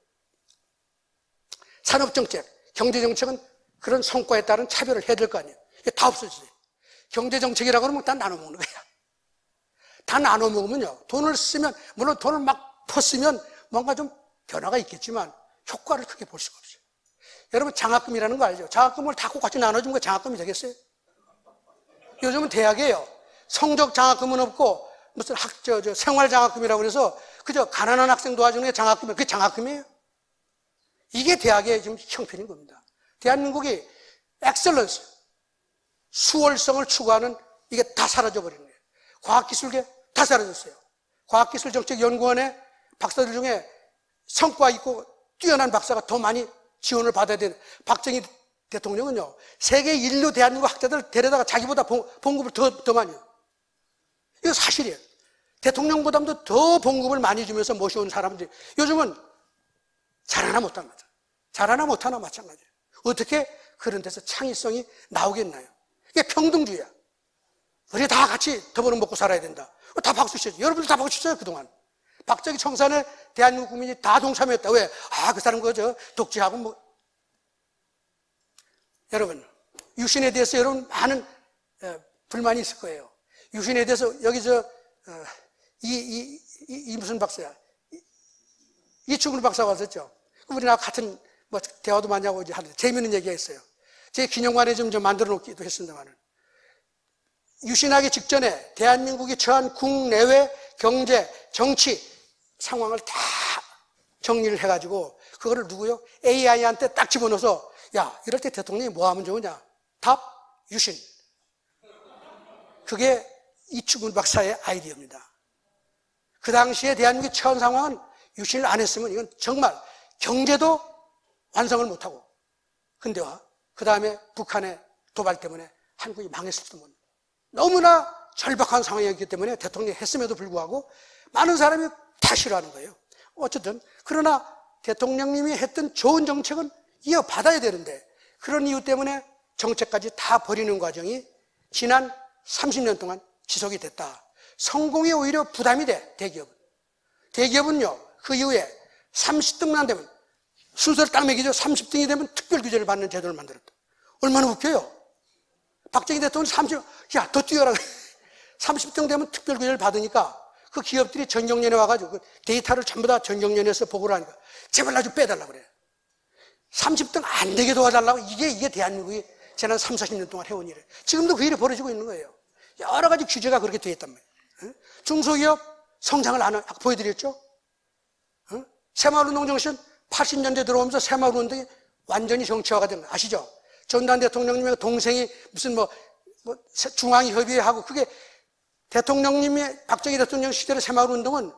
A: 산업정책, 경제정책은 그런 성과에 따른 차별을 해야 될 거 아니에요. 이게 다 없어지죠. 경제정책이라고 하면 다 나눠 먹는 거야. 다 나눠 먹으면요. 돈을 쓰면, 물론 돈을 막 퍼쓰면 뭔가 좀 변화가 있겠지만 효과를 크게 볼 수가 없어요. 여러분 장학금이라는 거 알죠? 장학금을 다 똑같이 나눠주면 그 장학금이 되겠어요? 요즘은 대학에요. 성적 장학금은 없고 무슨 생활 장학금이라고 그래서 그저 가난한 학생 도와주는 게 장학금이에요. 그게 장학금이에요? 이게 대학의 지금 형편인 겁니다. 대한민국이 엑셀런스, 수월성을 추구하는 이게 다 사라져버리는 거예요. 과학기술계 다 사라졌어요. 과학기술정책연구원의 박사들 중에 성과 있고 뛰어난 박사가 더 많이 지원을 받아야 되는 박정희 대통령은요, 세계 인류 대한민국 학자들 데려다가 자기보다 봉급을 더 많이 해요. 이거 사실이에요. 대통령보다도 더 봉급을 많이 주면서 모셔온 사람들이 요즘은 잘하나 못하나 마찬가지예요. 어떻게 그런 데서 창의성이 나오겠나요? 이게 평등주의야. 우리 다 같이 더불어 먹고 살아야 된다. 다 박수 치죠. 여러분들 다 박수 쳤어요, 그동안. 박정희 청산에 대한민국 국민이 다 동참했다. 왜? 그 사람 그저 독재하고 여러분, 유신에 대해서 여러분 많은 불만이 있을 거예요. 유신에 대해서 여기 무슨 박사야? 이충근 박사가 왔었죠. 우리나라 같은 대화도 많이 하고 하는데 재미있는 얘기가 있어요. 제 기념관에 좀 만들어 놓기도 했습니다만은. 유신하기 직전에 대한민국이 처한 국내외 경제, 정치 상황을 다 정리를 해가지고 그거를 누구요? AI한테 딱 집어넣어서 야, 이럴 때 대통령이 뭐 하면 좋으냐? 답, 유신. 그게 이충근 박사의 아이디어입니다. 그 당시에 대한민국이 처한 상황은 유신을 안 했으면 이건 정말 경제도 완성을 못하고 근대화, 그 다음에 북한의 도발 때문에 한국이 망했을 수도 모릅니다. 너무나 절박한 상황이었기 때문에 대통령이 했음에도 불구하고 많은 사람이 다 싫어하는 거예요. 어쨌든 그러나 대통령님이 했던 좋은 정책은 이어받아야 되는데 그런 이유 때문에 정책까지 다 버리는 과정이 지난 30년 동안 지속이 됐다. 성공이 오히려 부담이 돼, 대기업은. 대기업은요, 그 이후에 30등만 되면 순서를 딱 매기죠. 30등이 되면 특별규제를 받는 제도를 만들었다. 얼마나 웃겨요. 박정희 대통령이 야, 더 뛰어라. 30등 되면 특별규제를 받으니까 그 기업들이 전경련에 와가지고 그 데이터를 전부 다 전경련에서 보고를 하니까 제발 나 좀 빼달라고 그래. 30등 안 되게 도와달라고. 이게 대한민국이 지난 30, 40년 동안 해온 일이에요. 지금도 그 일이 벌어지고 있는 거예요. 여러 가지 규제가 그렇게 되어 있단 말이에요. 중소기업 성장을 안 하고 보여드렸죠? 새마을운동 정신 80년대 들어오면서 새마을운동이 완전히 정치화가 된 거예요. 아시죠? 전두환 대통령님의 동생이 무슨 중앙위 협의회하고 그게 대통령님의 박정희 대통령 시절의 새마을운동은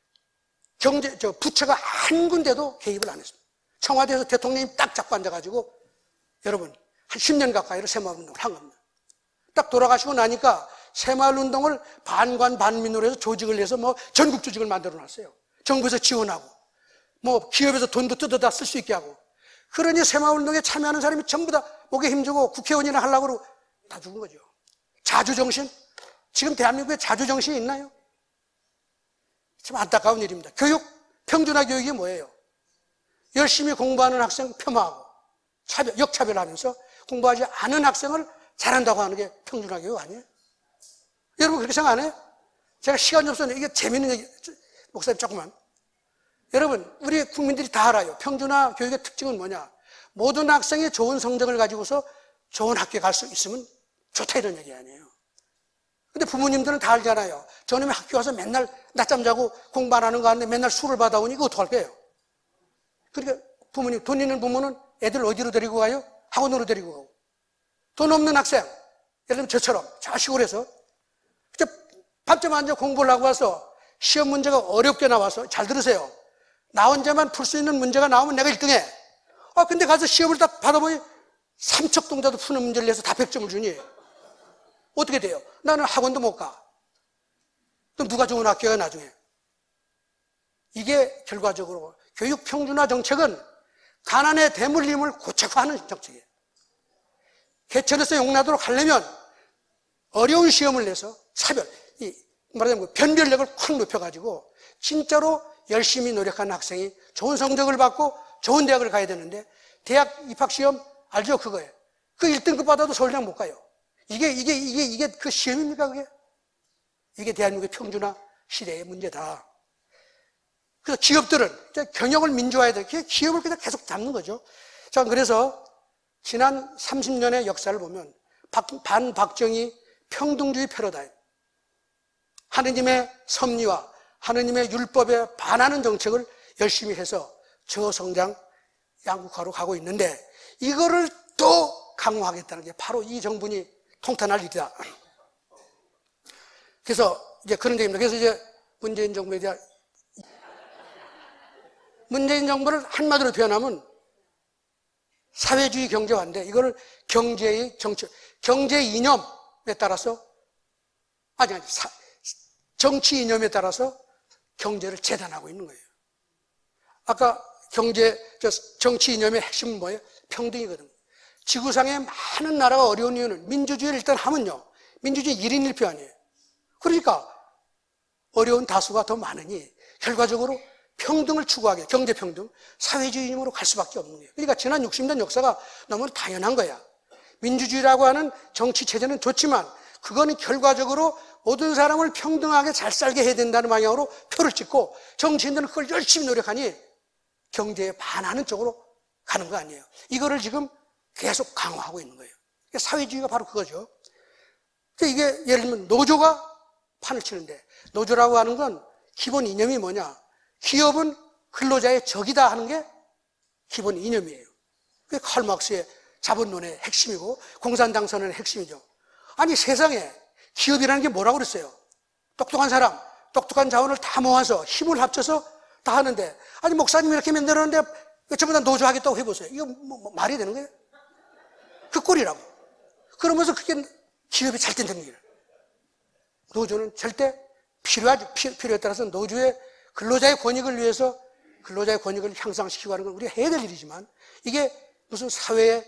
A: 부처가 한 군데도 개입을 안 했습니다. 청와대에서 대통령이 딱 잡고 앉아가지고 여러분 한 10년 가까이로 새마을운동을 한 겁니다. 딱 돌아가시고 나니까 새마을운동을 반관 반민으로 해서 조직을 해서 전국 조직을 만들어 놨어요. 정부에서 지원하고 기업에서 돈도 뜯어다 쓸 수 있게 하고. 그러니 새마을운동에 참여하는 사람이 전부 다 목에 힘주고 국회의원이나 하려고 다 죽은 거죠. 자주정신? 지금 대한민국에 자주정신이 있나요? 참 안타까운 일입니다. 교육, 평준화 교육이 뭐예요? 열심히 공부하는 학생 폄하하고 역차별하면서 공부하지 않은 학생을 잘한다고 하는 게 평준화 교육 아니에요? 여러분 그렇게 생각 안 해요? 제가 시간이 없었는데 이게 재밌는 얘기, 목사님 조금만. 여러분 우리 국민들이 다 알아요. 평준화 교육의 특징은 뭐냐? 모든 학생이 좋은 성적을 가지고서 좋은 학교에 갈 수 있으면 좋다 이런 얘기 아니에요. 근데 부모님들은 다 알잖아요. 저놈이 학교 와서 맨날 낮잠 자고 공부 안 하는 거 아닌데 맨날 술을 받아오니 이거 어떡할 거예요? 그러니까 부모님, 돈 있는 부모는 애들 어디로 데리고 가요? 학원으로 데리고 가고. 돈 없는 학생, 예를 들면 저처럼 저 시골에서 밤잠 앉아 공부를 하고 와서 시험 문제가 어렵게 나와서 잘 들으세요. 나 혼자만 풀 수 있는 문제가 나오면 내가 1등해. 근데 가서 시험을 딱 받아보니 삼척동자도 푸는 문제를 내서 다 100점을 주니 어떻게 돼요? 나는 학원도 못 가. 그럼 누가 좋은 학교야 나중에? 이게 결과적으로 교육 평준화 정책은 가난의 대물림을 고착화하는 정책이에요. 개천에서 용나도록 하려면 어려운 시험을 내서 말하자면 변별력을 확 높여가지고 진짜로 열심히 노력하는 학생이 좋은 성적을 받고 좋은 대학을 가야 되는데 대학 입학시험 알죠? 그거예요. 그 1등급 받아도 서울대학 못 가요. 이게 그 시험입니까 그게? 이게 대한민국의 평준화 시대의 문제다. 그래서 기업들은 경영을 민주화해야 돼. 기업을 그냥 계속 잡는 거죠. 자, 그래서 지난 30년의 역사를 보면 반박정희 평등주의 패러다임, 하느님의 섭리와 하느님의 율법에 반하는 정책을 열심히 해서 저성장 양극화로 가고 있는데 이거를 또 강화하겠다는 게 바로 이 정부니 통탄할 일이다. 그래서 이제 그런 얘기입니다. 그래서 이제 문재인 정부에 대한 문재인 정부를 한마디로 표현하면 사회주의 경제화인데 이거를 경제의 정치, 경제 이념에 따라서 정치 이념에 따라서 경제를 재단하고 있는 거예요. 아까 정치 이념의 핵심은 뭐예요? 평등이거든요. 지구상에 많은 나라가 어려운 이유는 민주주의를 일단 하면요. 민주주의 1인 1표 아니에요. 그러니까 어려운 다수가 더 많으니 결과적으로 평등을 추구하게, 경제평등, 사회주의 이념으로 갈 수밖에 없는 거예요. 그러니까 지난 60년 역사가 너무 당연한 거야. 민주주의라고 하는 정치 체제는 좋지만 그거는 결과적으로 모든 사람을 평등하게 잘 살게 해야 된다는 방향으로 표를 찍고 정치인들은 그걸 열심히 노력하니 경제에 반하는 쪽으로 가는 거 아니에요. 이거를 지금 계속 강화하고 있는 거예요. 사회주의가 바로 그거죠. 이게 예를 들면 노조가 판을 치는데 노조라고 하는 건 기본 이념이 뭐냐? 기업은 근로자의 적이다 하는 게 기본 이념이에요. 그게 칼 막스의 자본론의 핵심이고 공산당 선언의 핵심이죠. 아니 세상에 기업이라는 게 뭐라고 그랬어요? 똑똑한 사람, 똑똑한 자원을 다 모아서 힘을 합쳐서 다 하는데 아니 목사님이 이렇게 만들었는데 전부 다 노조 하겠다고 해보세요. 이거 뭐 말이 되는 거예요? 그 꼴이라고. 그러면서 그게 기업이 잘 된다는 얘기예요. 노조는 절대 필요에 따라서 노조의 근로자의 권익을 위해서 근로자의 권익을 향상시키고 하는 건 우리가 해야 될 일이지만 이게 무슨 사회의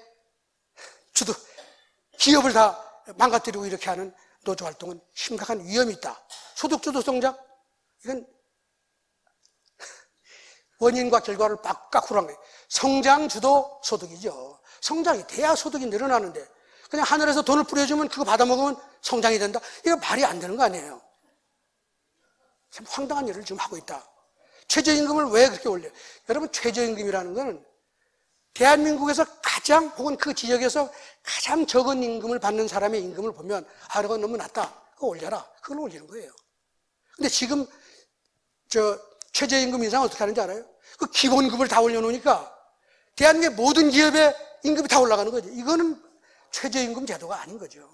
A: 기업을 다 망가뜨리고 이렇게 하는 노조 활동은 심각한 위험이 있다. 소득주도 성장? 이건 원인과 결과를 바깥으로 한 거예요. 성장주도 소득이죠. 성장이 돼야 소득이 늘어나는데 그냥 하늘에서 돈을 뿌려주면 그거 받아먹으면 성장이 된다? 이거 말이 안 되는 거 아니에요. 참 황당한 일을 지금 하고 있다. 최저임금을 왜 그렇게 올려요? 여러분 최저임금이라는 거는 대한민국에서 가장 혹은 그 지역에서 가장 적은 임금을 받는 사람의 임금을 보면 아, 그건 너무 낮다. 그거 올려라. 그걸 올리는 거예요. 근데 지금 최저임금 인상 어떻게 하는지 알아요? 그 기본급을 다 올려놓으니까 대한민국의 모든 기업의 임금이 다 올라가는 거죠. 이거는 최저임금 제도가 아닌 거죠.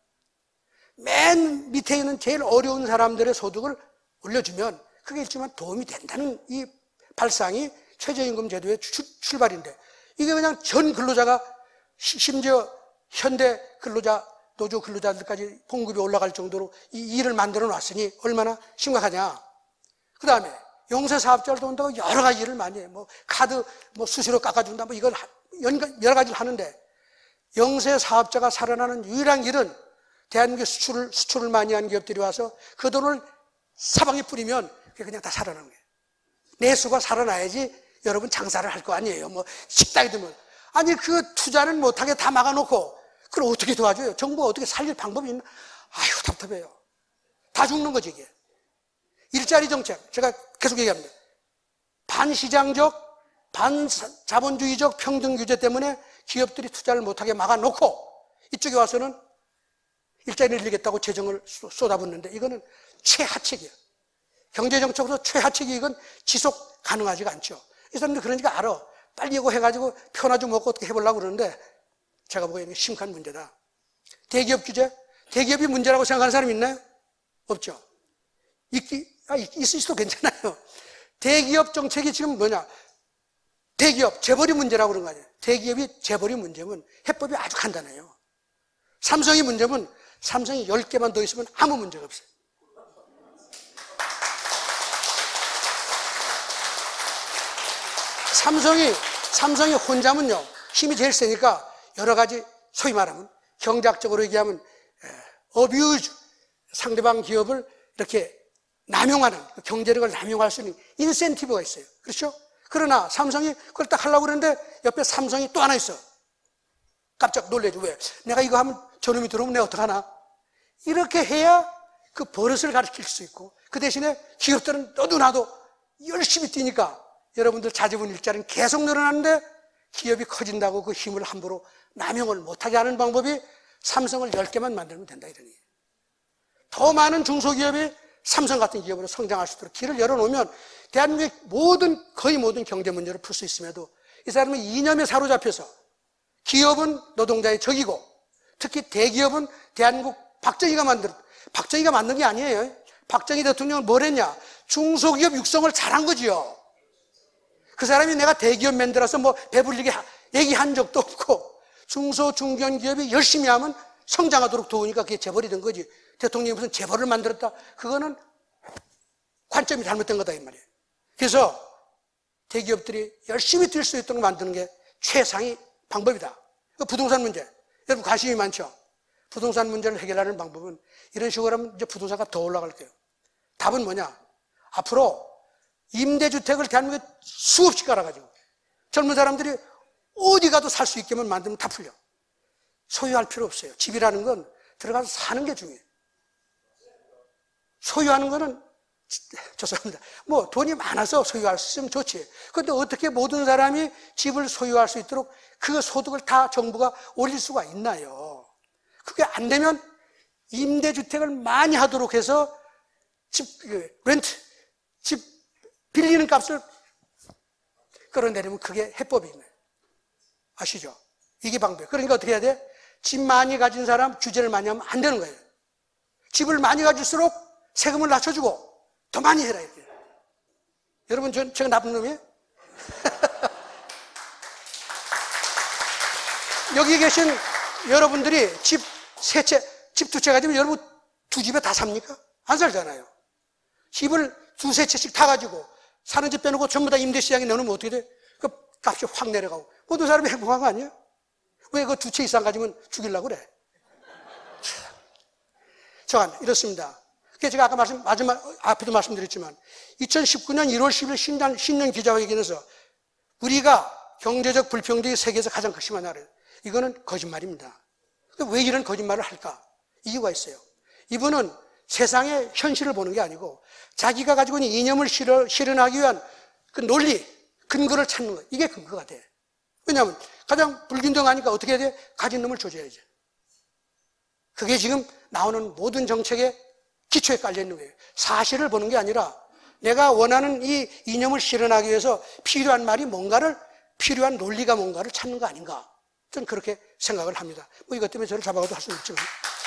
A: 맨 밑에 있는 제일 어려운 사람들의 소득을 올려주면 그게 일종의 도움이 된다는 이 발상이 최저임금 제도의 출발인데 이게 그냥 전 근로자가 심지어 현대 근로자, 노조 근로자들까지 봉급이 올라갈 정도로 이 일을 만들어 놨으니 얼마나 심각하냐. 그 다음에 영세사업자를 도운다고 여러 가지 일을 많이 해. 카드 수수료 깎아준다. 이걸 여러 가지를 하는데 영세사업자가 살아나는 유일한 길은 대한민국에 수출을 많이 한 기업들이 와서 그 돈을 사방에 뿌리면 그게 그냥 다 살아나는 거예요. 내수가 살아나야지 여러분 장사를 할 거 아니에요. 식당에 들면. 아니, 그 투자는 못하게 다 막아놓고, 그걸 어떻게 도와줘요? 정부가 어떻게 살릴 방법이 있나? 아휴, 답답해요. 다 죽는 거지, 이게. 일자리 정책. 제가 계속 얘기합니다. 반시장적, 반자본주의적 평등 규제 때문에 기업들이 투자를 못하게 막아놓고, 이쪽에 와서는 일자리를 늘리겠다고 재정을 쏟아붓는데, 이거는 최하책이에요. 경제정책으로 최하책이 이건 지속 가능하지가 않죠. 이 사람들 그런 거 알아. 빨리 이거 해가지고 표나 좀 먹고 어떻게 해보려고 그러는데 제가 보기에는 심각한 문제다. 대기업 규제? 대기업이 문제라고 생각하는 사람이 있나요? 없죠. 있을 수도 괜찮아요. 대기업 정책이 지금 뭐냐? 대기업, 재벌이 문제라고 그런 거 아니에요. 대기업이 재벌이 문제면 해법이 아주 간단해요. 삼성이 문제면 삼성이 10개만 더 있으면 아무 문제가 없어요. 삼성이 혼자면요, 힘이 제일 세니까 여러 가지 소위 말하면 경제학적으로 얘기하면 어뷰즈, 상대방 기업을 이렇게 남용하는, 경제력을 남용할 수 있는 인센티브가 있어요. 그렇죠? 그러나 삼성이 그걸 딱 하려고 그러는데 옆에 삼성이 또 하나 있어. 깜짝 놀래죠. 왜? 내가 이거 하면 저놈이 들어오면 내가 어떡하나? 이렇게 해야 그 버릇을 가르칠 수 있고 그 대신에 기업들은 너도 나도 열심히 뛰니까 여러분들 자제분 일자리는 계속 늘어나는데 기업이 커진다고 그 힘을 함부로 남용을 못하게 하는 방법이 삼성을 10개만 만들면 된다 이러니. 더 많은 중소기업이 삼성 같은 기업으로 성장할 수 있도록 길을 열어놓으면 대한민국의 거의 모든 경제 문제를 풀 수 있음에도 이 사람은 이념에 사로잡혀서 기업은 노동자의 적이고 특히 대기업은 대한민국 박정희가 만든 게 아니에요. 박정희 대통령은 뭘 했냐? 중소기업 육성을 잘한 거지요. 그 사람이 내가 대기업 만들어서 배불리게 얘기한 적도 없고 중소, 중견기업이 열심히 하면 성장하도록 도우니까 그게 재벌이 된 거지. 대통령이 무슨 재벌을 만들었다? 그거는 관점이 잘못된 거다 이 말이에요. 그래서 대기업들이 열심히 뛸 수 있도록 만드는 게 최상의 방법이다. 부동산 문제. 여러분 관심이 많죠? 부동산 문제를 해결하는 방법은 이런 식으로 하면 이제 부동산가 더 올라갈 거예요. 답은 뭐냐? 앞으로 임대주택을 대한민국에 수없이 깔아가지고 젊은 사람들이 어디 가도 살 수 있게만 만들면 다 풀려. 소유할 필요 없어요. 집이라는 건 들어가서 사는 게 중요해요. 소유하는 거는 죄송합니다. 뭐 돈이 많아서 소유할 수 있으면 좋지. 그런데 어떻게 모든 사람이 집을 소유할 수 있도록 그 소득을 다 정부가 올릴 수가 있나요? 그게 안 되면 임대주택을 많이 하도록 해서 집 빌리는 값을 끌어내리면 그게 해법이네. 아시죠? 이게 방법이에요. 그러니까 어떻게 해야 돼? 집 많이 가진 사람 규제를 많이 하면 안 되는 거예요. 집을 많이 가질수록 세금을 낮춰주고 더 많이 해라 이렇게. 여러분 제가 나쁜 놈이에요? 여기 계신 여러분들이 집 두 채 가지면 여러분 두 집에 다 삽니까? 안 살잖아요. 집을 두세 채씩 다 가지고 사는 집 빼놓고 전부 다 임대시장에 넣으면 어떻게 돼? 그 값이 확 내려가고 모든 사람이 행복한 거 아니에요? 왜 그 두 채 이상 가지면 죽이려고 그래? 저는 이렇습니다. 제가 아까 앞에도 말씀드렸지만 2019년 1월 10일 신년 기자회견에서 우리가 경제적 불평등이 세계에서 가장 심한 나라예요. 이거는 거짓말입니다. 왜 이런 거짓말을 할까? 이유가 있어요. 이분은 세상의 현실을 보는 게 아니고 자기가 가지고 있는 이념을 실현하기 위한 그 논리, 근거를 찾는 거예요. 이게 근거가 돼. 왜냐하면 가장 불균등하니까 어떻게 해야 돼? 가진 놈을 조져야지. 그게 지금 나오는 모든 정책의 기초에 깔려있는 거예요. 사실을 보는 게 아니라 내가 원하는 이 이념을 실현하기 위해서 필요한 논리가 뭔가를 찾는 거 아닌가. 저는 그렇게 생각을 합니다. 뭐 이것 때문에 저를 잡아가도 할 수는 없지만.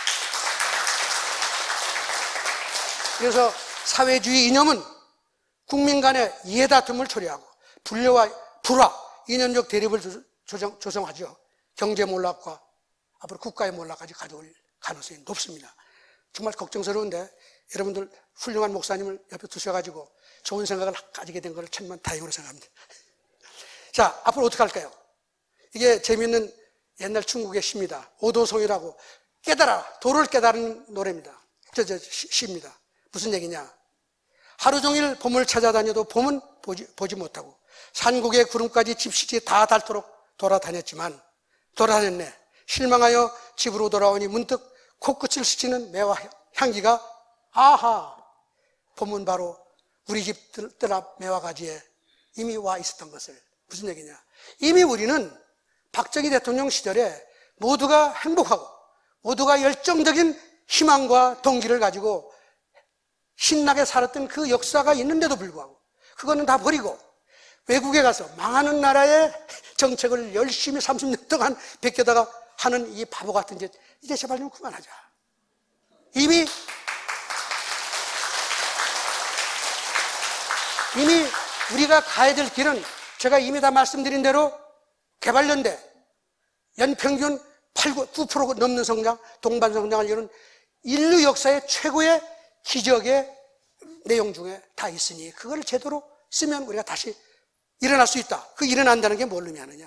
A: 그래서 사회주의 이념은 국민 간의 이해다툼을 초래하고 불화, 이념적 대립을 조성하죠. 경제 몰락과 앞으로 국가의 몰락까지 가져올 가능성이 높습니다. 정말 걱정스러운데 여러분들 훌륭한 목사님을 옆에 두셔가지고 좋은 생각을 가지게 된 걸 천만 다행으로 생각합니다. 자, 앞으로 어떻게 할까요? 이게 재미있는 옛날 중국의 시입니다. 오도송이라고 깨달아, 도를 깨달은 노래입니다. 시입니다. 무슨 얘기냐? 하루 종일 봄을 찾아다녀도 봄은 보지 못하고 산국의 구름까지 집시지 다 닳도록 돌아다녔네. 실망하여 집으로 돌아오니 문득 코끝을 스치는 매화 향기가 아하! 봄은 바로 우리 집 뜰 앞 매화가지에 이미 와 있었던 것을. 무슨 얘기냐? 이미 우리는 박정희 대통령 시절에 모두가 행복하고 모두가 열정적인 희망과 동기를 가지고 신나게 살았던 그 역사가 있는데도 불구하고 그거는 다 버리고 외국에 가서 망하는 나라의 정책을 열심히 30년 동안 베껴다가 하는 이 바보 같은 짓 이제 제발 좀 그만하자. 이미 우리가 가야 될 길은 제가 이미 다 말씀드린 대로 개발연대 연평균 9% 넘는 성장, 동반 성장을 이루는 인류 역사의 최고의 기적의 내용 중에 다 있으니 그걸 제대로 쓰면 우리가 다시 일어날 수 있다. 그 일어난다는 게 뭘 의미하느냐?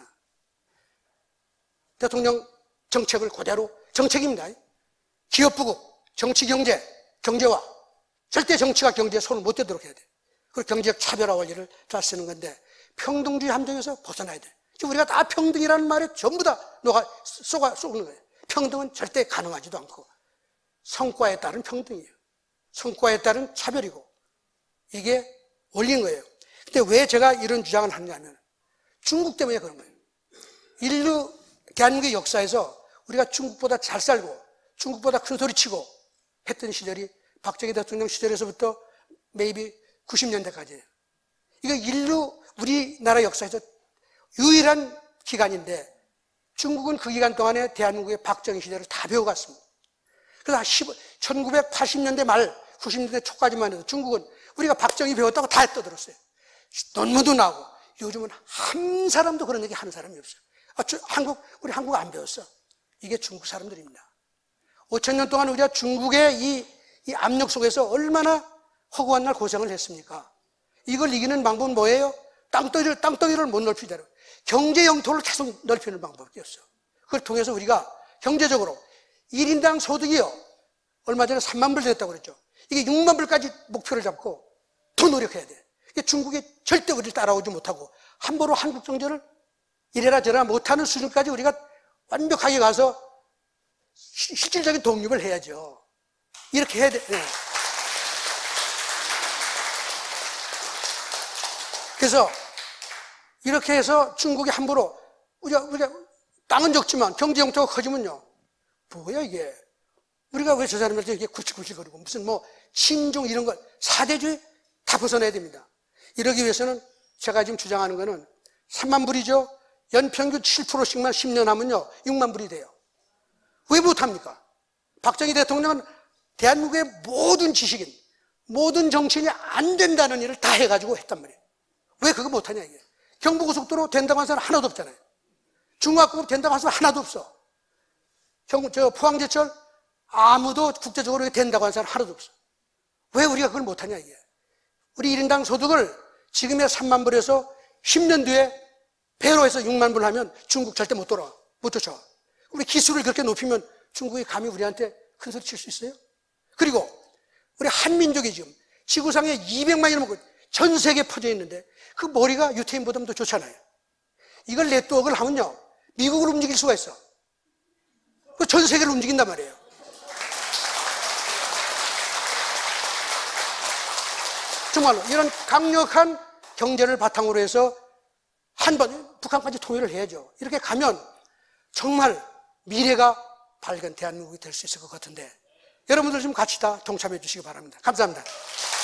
A: 대통령 정책을 그대로 정책입니다. 기업부국, 정치, 경제와 절대 정치가 경제에 손을 못 대도록 해야 돼. 그리고 경제적 차별화 원리를 잘 쓰는 건데 평등주의 함정에서 벗어나야 돼. 지금 우리가 다 평등이라는 말에 전부 다 쏘는 거예요. 평등은 절대 가능하지도 않고 성과에 따른 평등이에요. 성과에 따른 차별이고 이게 원리인 거예요. 근데 왜 제가 이런 주장을 하느냐면 중국 때문에 그런 거예요. 인류 대한민국의 역사에서 우리가 중국보다 잘 살고 중국보다 큰 소리 치고 했던 시절이 박정희 대통령 시절에서부터 maybe 90년대까지예요. 이거 인류 우리나라 역사에서 유일한 기간인데 중국은 그 기간 동안에 대한민국의 박정희 시대를 다 배워갔습니다. 그래서 1980년대 말 90년대 초까지만 해도 중국은 우리가 박정희 배웠다고 다 떠들었어요. 논문도 나오고 요즘은 한 사람도 그런 얘기 하는 사람이 없어요. 우리 한국 안 배웠어. 이게 중국 사람들입니다. 5,000년 동안 우리가 중국의 이 압력 속에서 얼마나 허구한 날 고생을 했습니까? 이걸 이기는 방법은 뭐예요? 땅덩이를 못 넓히대로 경제 영토를 계속 넓히는 방법이 없어. 그걸 통해서 우리가 경제적으로 1인당 소득이요. 얼마 전에 3만 불 됐다고 그랬죠. 이게 6만 불까지 목표를 잡고 더 노력해야 돼. 이게 중국이 절대 우리를 따라오지 못하고 함부로 한국 경제를 이래라 저래라 못하는 수준까지 우리가 완벽하게 가서 실질적인 독립을 해야죠. 이렇게 해야 돼. 네. 그래서 이렇게 해서 중국이 함부로 우리가 땅은 적지만 경제 영토가 커지면요. 뭐야 이게? 우리가 왜 저 사람들한테 이렇게 굴직굴직거리고 무슨 뭐 친중 이런 걸 사대주의 다 벗어내야 됩니다. 이러기 위해서는 제가 지금 주장하는 거는 3만 불이죠. 연평균 7%씩만 10년 하면요 6만 불이 돼요. 왜 못합니까? 박정희 대통령은 대한민국의 모든 지식인, 모든 정치인이 안 된다는 일을 다 해가지고 했단 말이에요. 왜 그거 못하냐 이게. 경부고속도로 된다고 하는 사람 하나도 없잖아요. 중화학급 된다고 하는 사람 하나도 없어. 포항제철 아무도 국제적으로 된다고 하는 사람 하나도 없어. 왜 우리가 그걸 못하냐 이게. 우리 1인당 소득을 지금의 3만 불에서 10년 뒤에 배로 해서 6만 불 하면 중국 절대 못 쫓아와. 우리 기술을 그렇게 높이면 중국이 감히 우리한테 큰 소리 칠 수 있어요? 그리고 우리 한민족이 지금 지구상에 200만이 넘고 전 세계에 퍼져 있는데 그 머리가 유태인보다 더 좋잖아요. 이걸 네트워크를 하면요 미국을 움직일 수가 있어. 전 세계를 움직인단 말이에요. 정말로 이런 강력한 경제를 바탕으로 해서 한 번 북한까지 통일을 해야죠. 이렇게 가면 정말 미래가 밝은 대한민국이 될 수 있을 것 같은데 여러분들 좀 같이 다 동참해 주시기 바랍니다. 감사합니다.